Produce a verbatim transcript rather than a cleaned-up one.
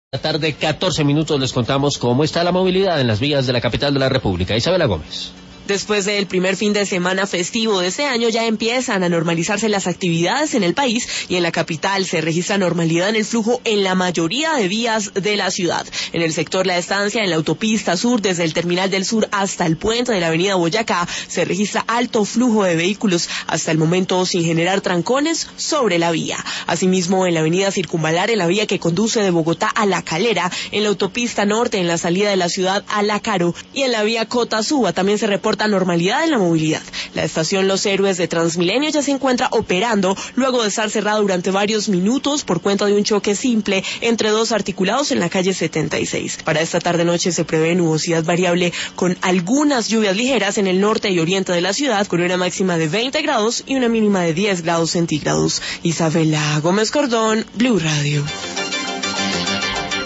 La tarde, catorce minutos, les contamos cómo está la movilidad en las vías de la capital de la República. Isabela Gómez. Después del primer fin de semana festivo de este año ya empiezan a normalizarse las actividades en el país y en la capital se registra normalidad en el flujo en la mayoría de vías de la ciudad. En el sector La Estancia, en la autopista sur, desde el Terminal del Sur hasta el puente de la avenida Boyacá, se registra alto flujo de vehículos hasta el momento sin generar trancones sobre la vía. Asimismo, en la avenida Circunvalar, en la vía que conduce de Bogotá a La Calera, en la autopista norte, en la salida de la ciudad a La Caro y en la vía Cota-Suba también se reporta normalidad en la movilidad. La estación Los Héroes de Transmilenio ya se encuentra operando luego de estar cerrada durante varios minutos por cuenta de un choque simple entre dos articulados en la calle setenta y seis. Para esta tarde-noche se prevé nubosidad variable con algunas lluvias ligeras en el norte y oriente de la ciudad, con una máxima de veinte grados y una mínima de diez grados centígrados. Isabela Gómez Cordón, Blue Radio.